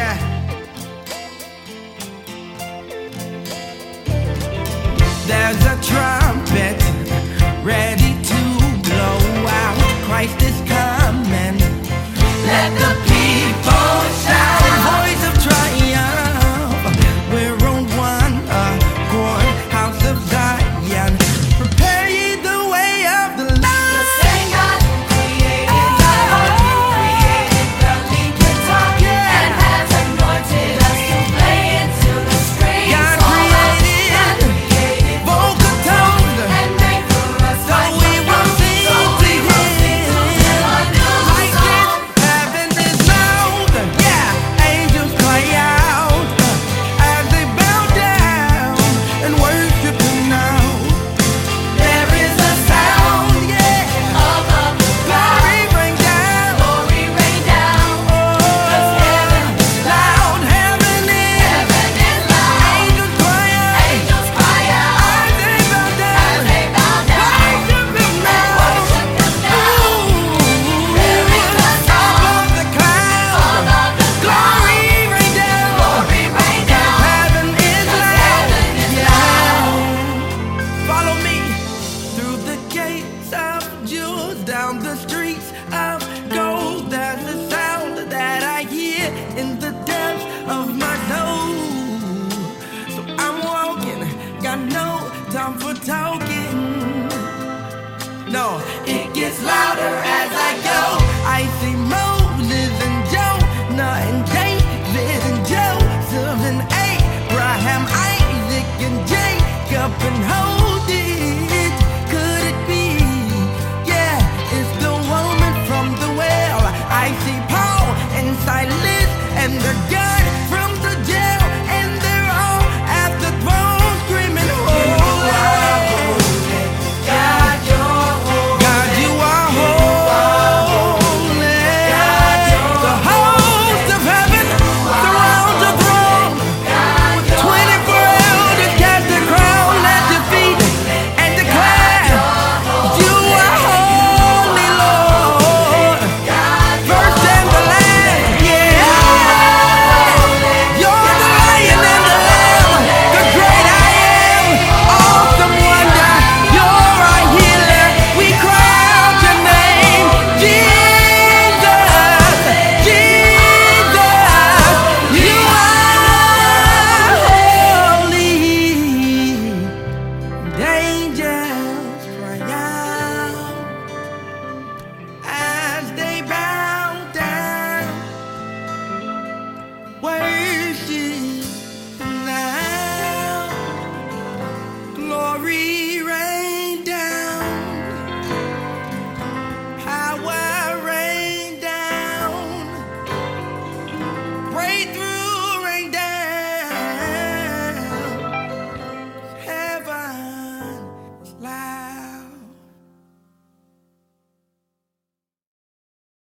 Yeah. There's a trumpet ready to blow out. Christ is coming. Let the people shout. Voice of triumph. We're on one accord. House of Zion. Prepare ye the way of the Lord. The same God who created the heart, created the lead guitar, and has anointed us to play into the strings. God created vocal tones, and made for us so we will sing to Him. Like this, heaven is loud. Yeah, angels cry out as they bow down and worship Him now. There is a sound, yeah. Above the Glory rain down. glory rain down. Oh, loud, heaven is loud. angels cry out Angels cry out as they bow down. as they bow down. Worship Him now. Worship Him now. There is a sound Above the clouds, above the glory rain down. glory rain down. Heaven is loud. Heaven is Yeah. Follow me through the gates of jewels, down the streets of gold. There's a sound that I hear in the depths of my soul. So I'm walking, got no time for talking. No, it gets louder as I go. I see Moses and Jonah and David and Joseph and Abraham, Isaac and Jacob, and hold it. Could it be? Yeah, it's the woman from the well. I see Paul and Silas.